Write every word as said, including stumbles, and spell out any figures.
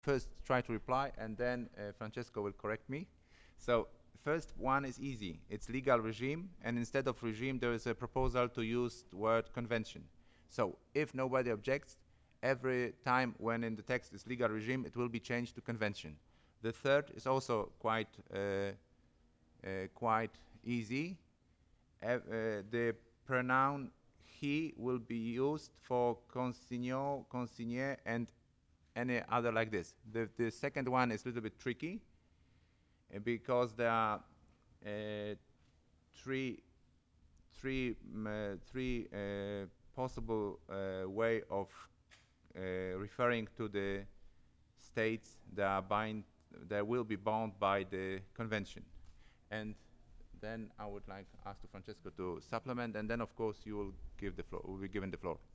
first try to reply, and then uh, Francesco will correct me. So first one is easy. It's legal regime, and instead of regime, there is a proposal to use the word convention. So if nobody objects, every time when in the text is legal regime, it will be changed to convention. The third is also quite uh, uh, quite easy. Uh, uh, the pronoun he will be used for consignor, consigné, and any other like this. The, the second one is a little bit tricky uh, because there are uh, three, three, mm, uh, three uh, possible uh, way of uh, referring to the states that are bind that will be bound by the convention. And then I would like ask to Francesco to supplement, and then of course you will give the floor. Will be given the floor.